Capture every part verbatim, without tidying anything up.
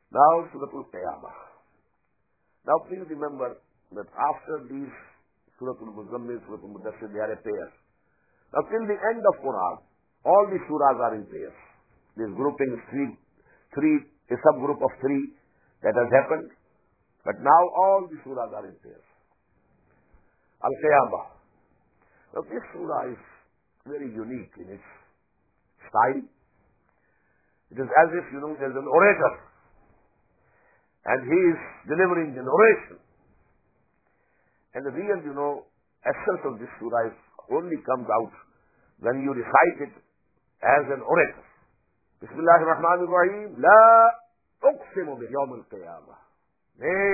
Now, Surah Al-Qiyamah. Now, please remember that after these Surah Al-Muzammil, Surah Al-Mudassir, they are a pair. Now, till the end of Quran, all the surahs are in pairs. This grouping is three, three, a subgroup of three that has happened. But now all the surahs are in pairs. Al-Qiyamah. Now, this surah is very unique in its style. It is as if, you know, there is an orator and he is delivering an oration. And the real, you know, essence of this surah is only comes out when you recite it as an orator. Bismillah ar-Rahman ar-Rahim. La uqsimu bi yawm al-Qiyamah. Nay,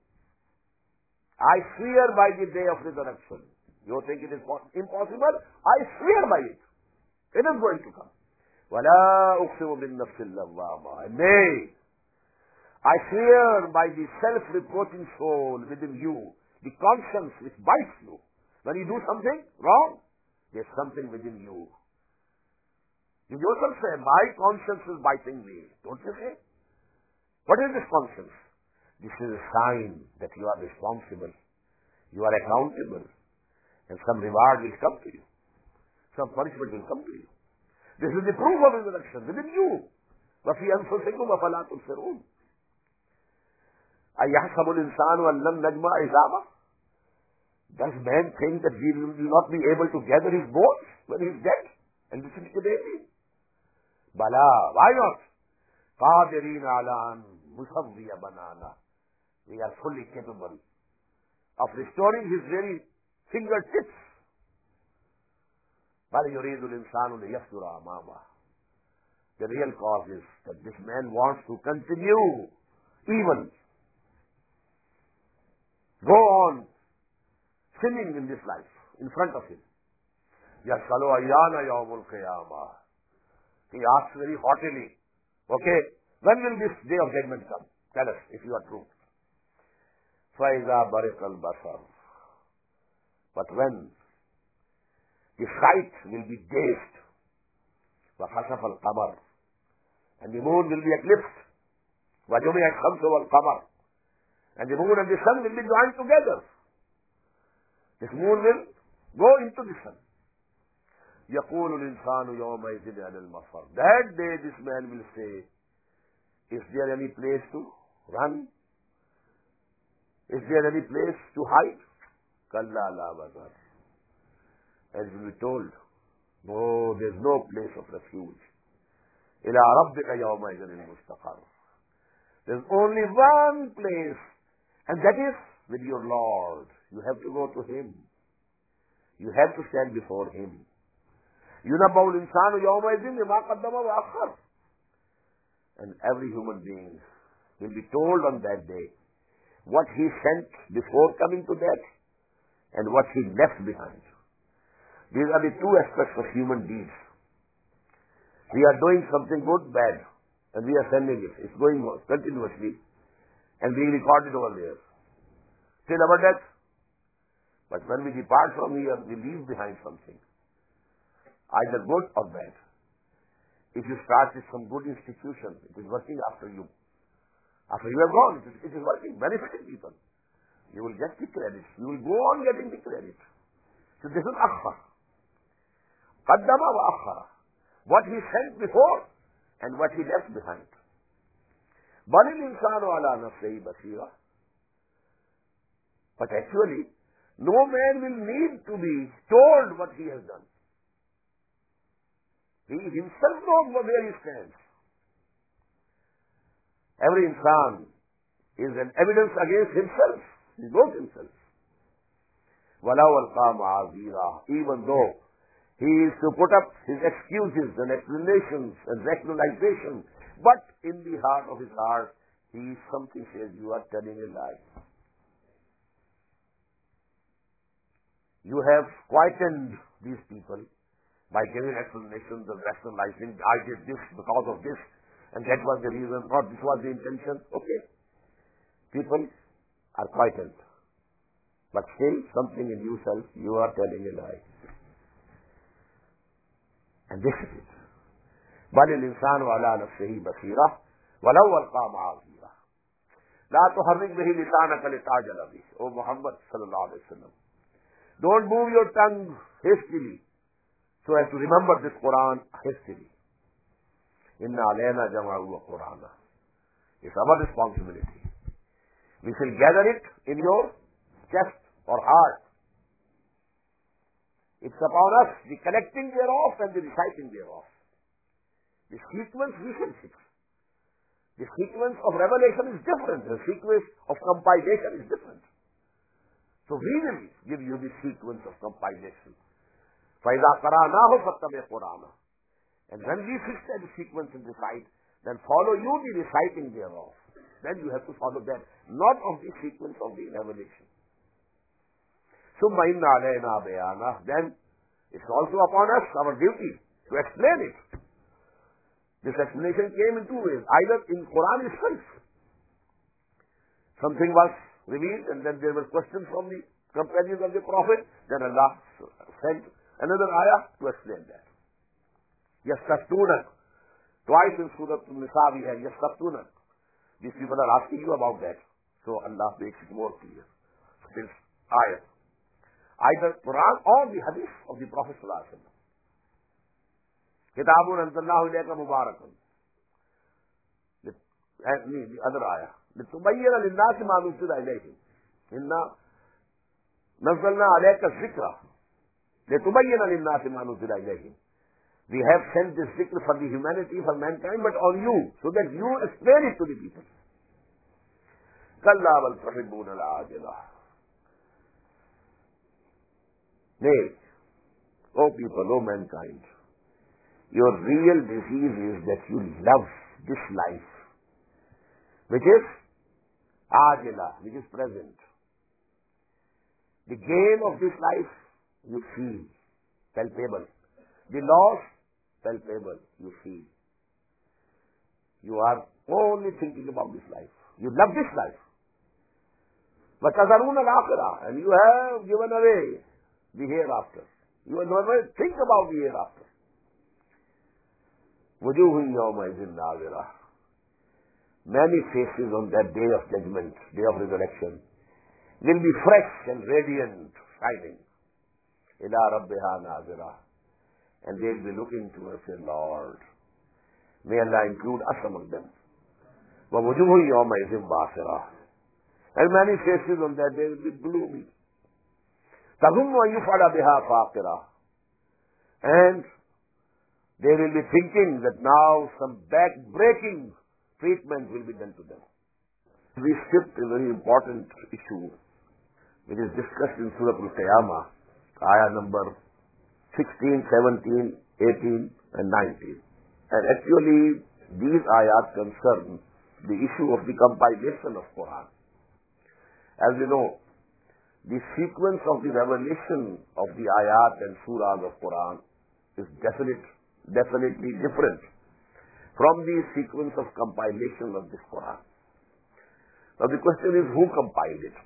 I swear by the day of resurrection. You think it is impossible? I swear by it. It is going to come. وَلَا أُقْسِمُ بِالنَّفْسِ اللَّوَّامَةِ. Nay, I swear by the self-reproaching soul within you, the conscience which bites you. When you do something wrong, there's something within you. You yourself say, my conscience is biting me. Don't you say? What is this conscience? This is a sign that you are responsible. You are accountable. And some reward will come to you. Some punishment will come to you. This is the proof of resurrection within you. وَفِي أَنفُسِكُمْ أَفَلَا تُبْصِرُونَ. أَيَحْسَبُ الْإِنسَانُ أَنْ لَنْ نَجْمَعَ عِظَامَهُ. Does man think that he will not be able to gather his bones when he is dead? And this is the baby. Bala, why not? قَادِرِينَ عَلَىٰ أَنْ مُسَوِّيَ بَنَانَهُ. We are fully capable of restoring his very fingertips. بَلْ يُرِيدُ الْإِنسَانُ لِيَفْجُرَ أَمَامَهُ. The real cause is that this man wants to continue evil. Go on sinning in this life, in front of him. يَسْأَلُ أَيَّانَ يَوْمُ الْقِيَامَةِ. He asks very haughtily, okay, when will this day of judgment come? Tell us if you are true. فَإِذَا بَرِقَ الْبَصَرُ. But when the sight will be dazed, وَخَسَفَ الْقَمَرُ, and the moon will be eclipsed, وَجُمِعَ الشَّمْسُ وَالْقَمَرُ, and the moon and the sun will be joined together. This moon will go into the sun. يَقُولُ الْإِنسَانُ يَوْمَئِذٍ عَلَى الْمَفَرِ. That day this man will say, is there any place to run? Is there any place to hide? كَلَّا لَا وَزَرَ. As will be told, no, there is no place of refuge. إِلَىٰ رَبِّكَ يَوْمَئِذٍ الْمُسْتَقَرُّ. There is only one place, and that is with your Lord. You have to go to Him. You have to stand before Him. يُنَبَّأُ الْإِنسَانُ يَوْمَئِذٍ بِمَا قَدَّمَ وَأَخَّرَ. And every human being will be told on that day what he sent before coming to death and what he left behind. These are the two aspects of human deeds. We are doing something good, bad, and we are sending it. It's going on continuously and being recorded over there till our death. But when we depart from here, we leave behind something, either good or bad. If you start with some good institution, it is working after you. After you have gone, it is, it is working, benefiting people. You will get the credit. You will go on getting the credit. So this is akhar. Qaddama wa akhara. What he sent before and what he left behind. بَلِ الْإِنسَانُ عَلَى نَفْسِهِ بَصِيرَةٌ. But actually, no man will need to be told what he has done. He himself knows where he stands. Every insan is an evidence against himself. He knows himself. وَلَوْ أَلْقَى مَعَاذِيرًا. Even though he is to put up his excuses and explanations and rationalization, but in the heart of his heart, he something says, you are telling a lie. You have quietened these people by giving explanations and rationalizing, I did this because of this, and that was the reason, or this was the intention. Okay. People are quietened. But still, something in yourself, you are telling a lie. And this is it. بَلِ الْإِنسَانُ عَلَى نَفْسِهِ بَصِيرَةٌ وَلَوْ أَلْقَى مَعَاذِيرًا لَا تُحَرِّكْ بِهِ لِسَانَكَ لِتَعْجَلَ بِهِ. O Muhammad sallallahu alayhi wa sallam, don't move your tongue hastily so as to remember this Quran hastily. Inna alayna jama'u wa Qur'ana. It's our responsibility. We shall gather it in your chest or heart. It's upon us, the collecting thereof and the reciting thereof. The sequence we shall fix. The sequence of revelation is different. The sequence of compilation is different. So we will give you the sequence of compilation. فَإِذَا قَرَأْنَاهُ فَاتَّبِعْ قُرْآنَهُ. And when we fix that sequence and recite, then follow you the reciting thereof. Then you have to follow that, not of the sequence of the revelation. ثُمَّ إِنَّ عَلَيْنَا بَيَانَهُ. Then it's also upon us, our duty, to explain it. This explanation came in two ways. Either in Quran itself, something was revealed and then there were questions from the companions of the Prophet, then Allah sent another ayah to explain that. يَسْتَفْتُونَكَ. Twice in Surah An-Nisa we have يَسْتَفْتُونَكَ. These people are asking you about that. So Allah makes it more clear. This ayah. Either Quran or the hadith of the Prophet sallallahu alaihi wasallam. Kitabun anzalnahu ilayka mubarakun. The other ayah. لِتُبَيِّنَ لِلنَّاسِ مَا نُزِّلَ إِلَيْهِمْ. إِنَّا نَزَّلْنَا عَلَيْكَ الذِّكْرَ لِتُبَيِّنَ لِلنَّاسِ مَا نُزِّلَ إِلَيْهِمْ. We have sent this zikr for the humanity, for mankind, but on you, so that you explain it to the people. كَلَّا بَلْ تُحِبُّونَ الْعَاجِلَةَ. Nay, O people, O mankind, your real disease is that you love this life, which is ajila, which is present. The gain of this life, you feel, palpable. The loss, palpable, you feel. You are only thinking about this life. You love this life. وَتَذَرُونَ الْآخِرَةَ. And you have given away the hereafter. You will never think about the hereafter. وُجُوهٌ يَوْمَئِذٍ نَاظِرَةٌ. Many faces on that day of judgment, day of resurrection, will be fresh and radiant, shining. إِلَىٰ رَبِّهَا نَاظِرَةٌ. And they will be looking towards their Lord. May Allah include us among them. وَوُجُوهٌ يَوْمَئِذٍ بَاسِرَةٌ. And many faces on that day will be gloomy. تَظُنُّ أَن يُفْعَلَ بِهَا فَاقِرَةٌ. And they will be thinking that now some back-breaking treatment will be done to them. We skipped a very important issue, which is discussed in Surah Al-Qiyamah, ayah number sixteen, seventeen, eighteen, and nineteen. And actually, these ayat concern the issue of the compilation of Quran. As you know, the sequence of the revelation of the ayat and surahs of Quran is definite, definitely different from the sequence of compilation of this Quran. Now the question is, who compiled it?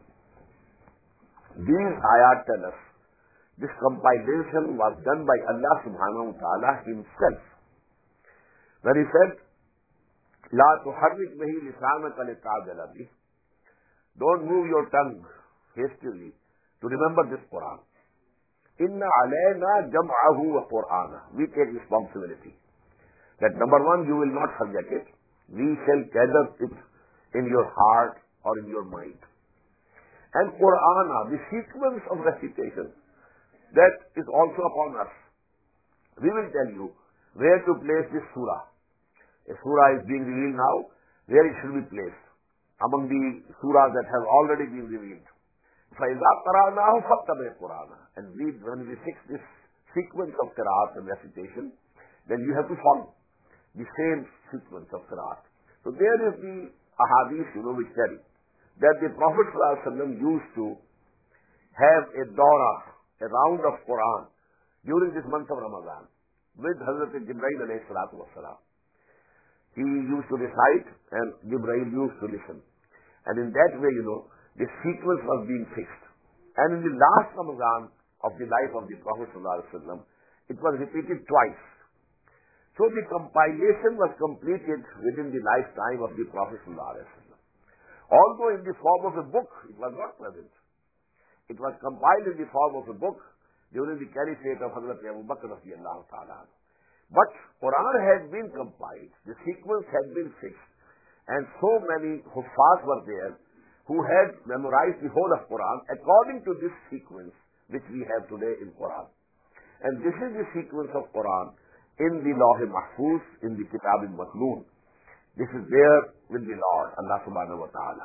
These ayat tell us this compilation was done by Allah subhanahu wa ta'ala himself. When he said, لَا تُحَرِّكْ بِهِ لِسَانَكَ لِتَعْجَلَ بِهِ. Don't move your tongue hastily to remember this Quran. Inna alayna jam'ahu wa Qur'ana. We take responsibility. That number one, you will not forget it. We shall gather it in your heart or in your mind. And Qur'ana, the sequence of recitation, that is also upon us. We will tell you where to place this surah. A surah is being revealed now, where it should be placed among the surahs that have already been revealed. فَإِذَا قَرَأْنَاهُ فَاتَّبِعْ قُرْآنَهُ. And we, when we fix this sequence of qira'at and recitation, then you have to follow the same sequence of qira'at. So there is the ahadith, you know, which tell that the Prophet ﷺ used to have a dawrah, a round of Quran during this month of Ramadan with Hazrat Jibreel alayhi salatu wasalam. He used to recite and Jibreel used to listen. And in that way, you know, the sequence was being fixed. And in the last Ramadan of the life of the Prophet ﷺ, it was repeated twice. So the compilation was completed within the lifetime of the Prophet ﷺ. Although in the form of a book, it was not present. It was compiled in the form of a book during the caliphate of Hazrat Abu Bakr radiallahu ta'ala. But Quran had been compiled, the sequence had been fixed, and so many Huffaz were there who had memorized the whole of Quran according to this sequence which we have today in Quran. And this is the sequence of Quran in the Lawh Mahfuz, in the Kitab al-Maknoon. This is there with the Lord, Allah subhanahu wa ta'ala.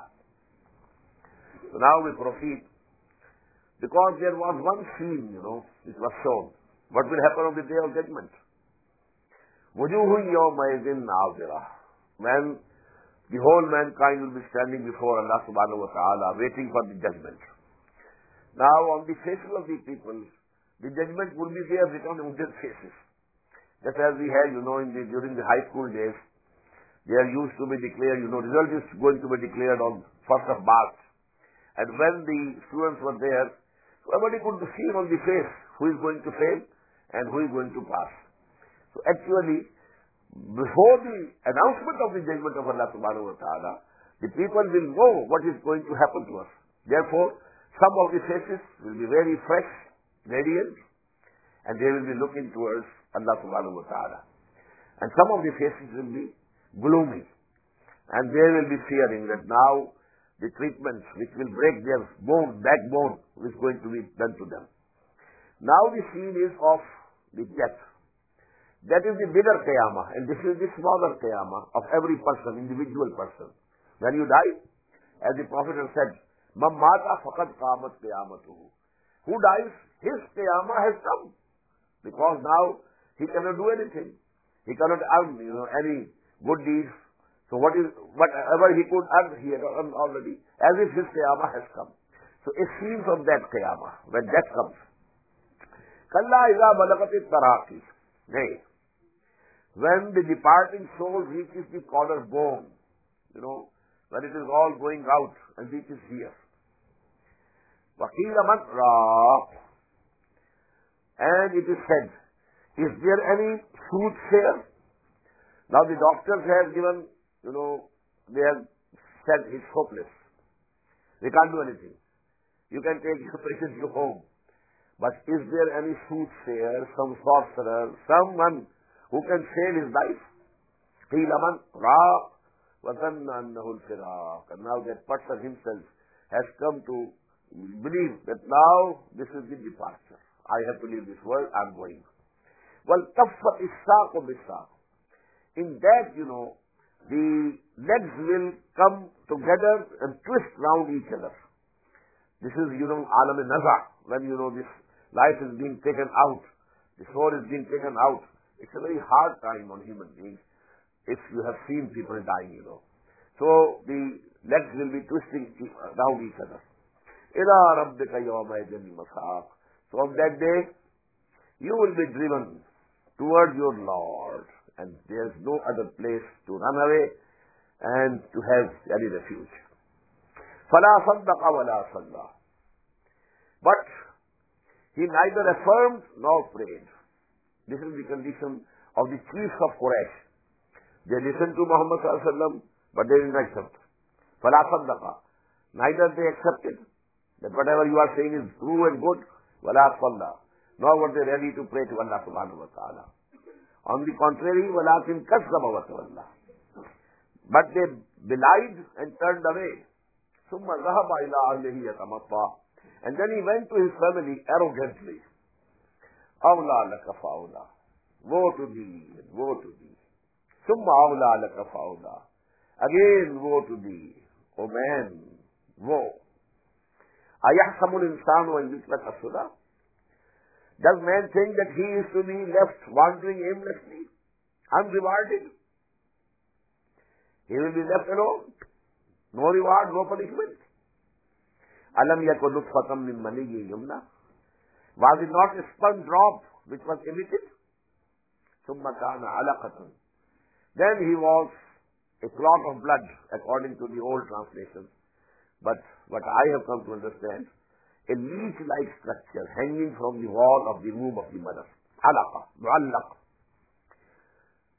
So now we proceed, because there was one scene, you know, which was shown. What will happen on the Day of Judgment? Wujuhun yawmaidin nazirah. When the whole mankind will be standing before Allah subhanahu wa ta'ala, waiting for the judgment. Now on the faces of the people, the judgment will be there written on their faces. Just as we had, you know, in the, during the high school days, they are used to be declared, you know, result is going to be declared on first of March. And when the students were there, everybody could see on the face who is going to fail and who is going to pass. So actually, before the announcement of the judgment of Allah subhanahu wa ta'ala, the people will know what is going to happen to us. Therefore, some of the faces will be very fresh, radiant, and they will be looking towards Allah subhanahu wa ta'ala. And some of the faces will be gloomy, and they will be fearing that now the treatment which will break their bone, backbone, is going to be done to them. Now the scene is of the death. That is the bigger qiyamah, and this is the smaller qiyamah of every person, individual person. When you die, as the Prophet has said, "Man mata faqad qamat qiyamatuhu." Who dies, his qiyamah has come, because now he cannot do anything. He cannot earn, you know, any good deeds. So what is whatever he could earn, he had earned already, as if his qiyamah has come. So it seems of that qiyamah when death comes. Kalla iza balagatit taraqi. Nay. When the departing soul reaches the collarbone, you know, when it is all going out and reaches here. وَقِيلَ مَنْ رَاقٍ. And it is said, is there any soothsayer? Now the doctors have given, you know, they have said it's hopeless. They can't do anything. You can take your patient to home. But is there any soothsayer, some sorcerer, someone who can save his life? قِيلَ مَنْ رَاقٍ وَظَنَّ أَنَّهُ الْفِرَاقِ. And now that person himself has come to believe that now this is the departure. I have to leave this world, I am going. وَالْتَفَّتِ السَّاقُ بِالسَّاقِ. In that, you know, the legs will come together and twist round each other. This is, you know, alam naza, when, you know, this life is being taken out, the soul is being taken out. It's a very hard time on human beings if you have seen people dying, you know. So the legs will be twisting round each other. إِلَىٰ رَبِّكَ يَوْمَئِذٍ الْمَسَاقُ. So on that day, you will be driven towards your Lord, and there is no other place to run away and to have any refuge. فَلَا صَدَّقَ وَلَا صَلَّى. But he neither affirmed nor prayed. This is the condition of the chiefs of Quraysh. They listened to Muhammad sallallahu alaihi wasallam, but they didn't accept. فَلَا صَدَّقَ. Neither they accepted that whatever you are saying is true and good, وَلَا صَلَّى. Nor were they ready to pray to Allah subhanahu wa ta'ala. On the contrary, وَلَكِنْ كَذَّبَ وَتَوَلَّى. But they belied and turned away. ثُمَّ ذَهَبَ إِلَىٰ أَهْلِهِ يَتَمَطَّىٰ. And then he went to his family arrogantly. أَوْلَىٰ لَكَ فَأَوْلَىٰ. Woe to thee, and woe to thee. ثُمَّ أَوْلَىٰ لَكَ فَأَوْلَىٰ. Again, woe to thee. O man, woe. أَيَحْسَبُ الْإِنسَانُ أَنْ يُتْرَكَ سُدًى. Does man think that he is to be left wandering aimlessly, unrewarded? He will be left alone. No reward, no punishment. أَلَمْ يَكُنْ نُطْفَةً مِّن مَنِيٍّ يُمْنَىٰ. Was it not a sperm drop which was emitted? ثُمَّ كَانَ عَلَقَةً. Then he was a clot of blood, according to the old translation. But what I have come to understand, a leech-like structure hanging from the wall of the womb of the mother. Alaqa, mu'allaq.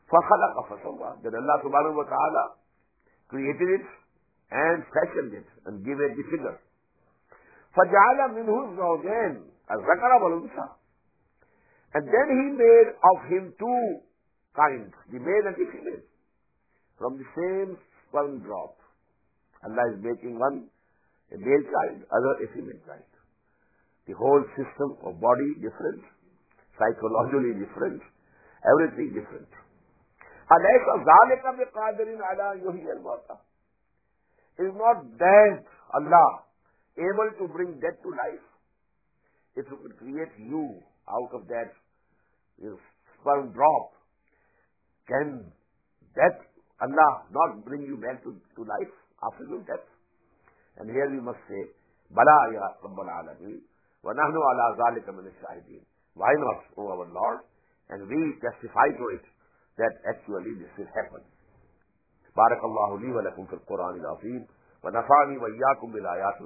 فَخَلَقَ فَسَوَّى. Then Allah subhanahu wa ta'ala created it and fashioned it and gave it the figure. فَجَعَلَ مِنْهُ الزَّوْجَيْنِ الذَّكَرَ وَالْأُنثَى. And then he made of him two kinds, the male and the female, from the same sperm drop. Allah is making one a male child, other a female child. The whole system of body different, psychologically different, everything different. أَلَيْسَ ذَلِكَ بِقَادِرٍ عَلَى أَنْ يُحْيِيَ الْمَوْتَى. Is not that Allah able to bring death to life? If He could create you out of that sperm drop, can that Allah not bring you back to, to life after your death? And here we must say, Bala ya Rabbal Alameen, wa nahnu ala zalika min ash-shahidin. Why not, O our Lord? And we testify to it, that actually this will happen. Barakallahu li wa lakum fil Quran al-Azim, wa nafa'ani wa iyyakum bil ayat